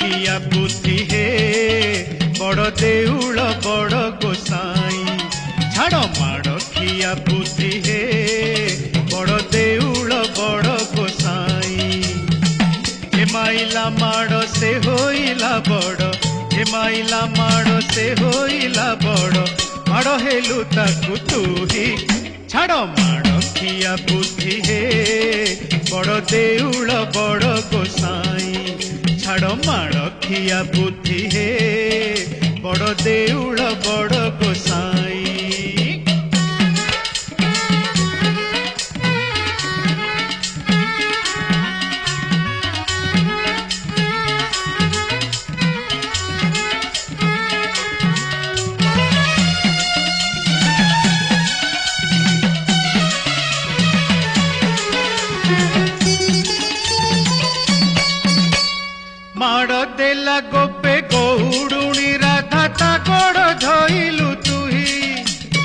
खिया बुद्धि हे बड़ देउल बड़ गोसाई छाड़ माड़ खिया बुद्धि हे बड़ देउल बड़ गोसाई हे माइला माड़ से होइला बड़ हे माइला माड़ से होइला बड़ माड़ हेलु ताकु तू ही छाड़ माड़ खिया बुद्धि हे बड़ देउल बड़ गोसाई छाड़ माड़ खिया बुद्धि हे बड़ देउल बड़ गोसाई माड़ देला गोपे गौड़ुणी राधा ता गोड़ धइलु तुही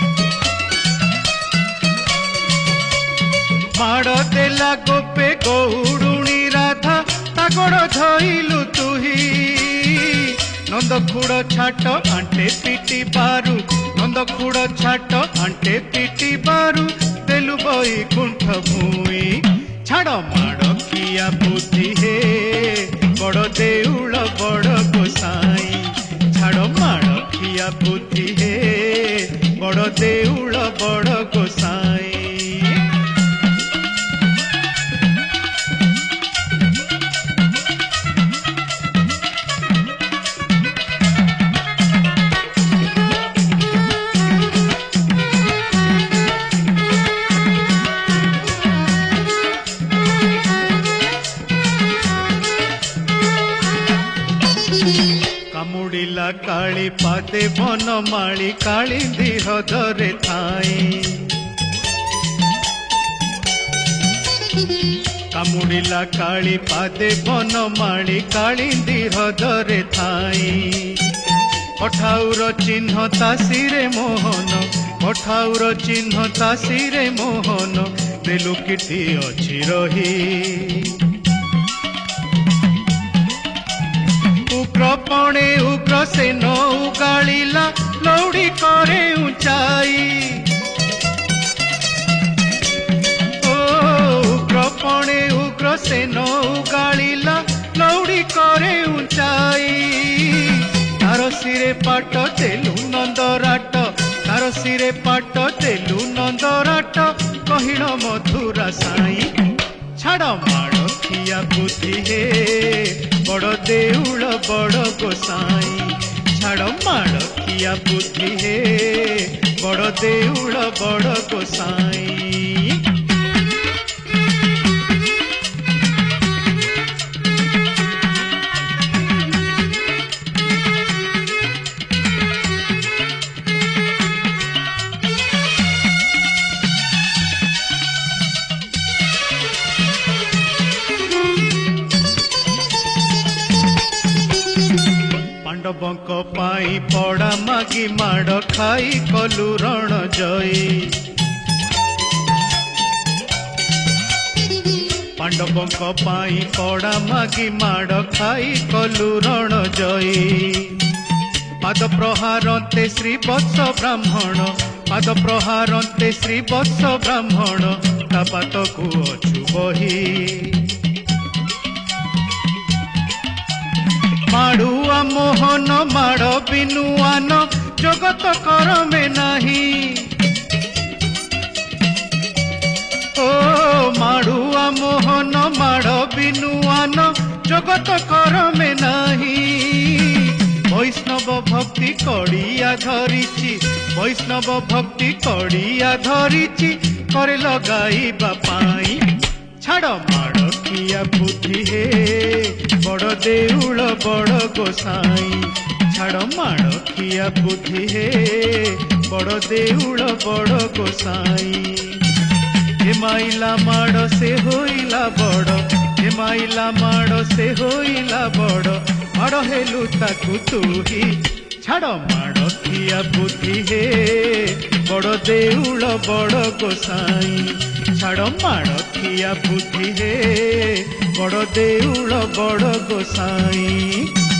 माड़ देला गोपे गौड़ुणी राधा ता गोड़ धइलु तुही नंद खुड़ छाट आंटे पिटी बारू नंद खुड़ छाट आंटे पिटी बारू देलु बई कुंठ भूई छाड़ माड़ खिया बुद्धि हे बड़ देउल बड़ गोसाई छाड़ माड़ खिया बुद्धि हे बड़ देउल बड़ गोसाई कामुड़िला काली पादे बनमाली कालिंदी हृदरे थाई कामुड़िला काली पादे बनमाली कालिंदी हृदरे थाई पठाउर चिन्ह तासिरे मोहन पठाउर चिन्ह तासिरे मोहन देलु किटी अछि रही उग्रपणे उग्र से न उगाड़िला लौड़ी करे ऊंचाई ओ उग्रपणे उग्र से न उगाड़िला लौड़ी करे ऊंचाई तार सिरे पाट देलु नंदराट तार सिरे पाट देलु नंदराट कहिण मधुरा साई छाड़ माड़ खिया बुद्धि हे बड़ देउल बड़ गोसाई छाड़ माड़ खिया बुद्धि हे बड़ देउल बड़ गोसाई पांडवंक पाई पड़ा मागी माड़ खाई कलु रण जयी पांडवंक पाई पड़ा मागी माड़ खाई कलु रण जयी पाद प्रहारंते श्री वत्स ब्राह्मण पाद प्रहारंते श्री वत्स ब्राह्मण ता पातकु अछु बही माड़ुआ मोहन माड़ बिनुआन जगत कर में नहीं ओ माड़ुआ मोहन माड़ बिनुआन जगत कर में नहीं वैष्णव भक्ति कड़िया धरिची वैष्णव भक्ति कड़िया धरिची करे लगाइबा पाई छाड़ माड़ खिया बुद्धि हे बड़ देउल बड़ गोसाई छाड़ माड़ खिया बुद्धि हे बड़ देउल बड़ गोसाई हे माइला माड़ से होइला बड़ हे माइला माड़ से होइला बड़ माड़ हेलु ताकु तू ही छाड़ माड़ खिया बुद्धि हे बड़ देउल बड़ गोसाई छाड़ माड़ रखिया बुद्धि रे बड़ देउल बड़ गोसाई।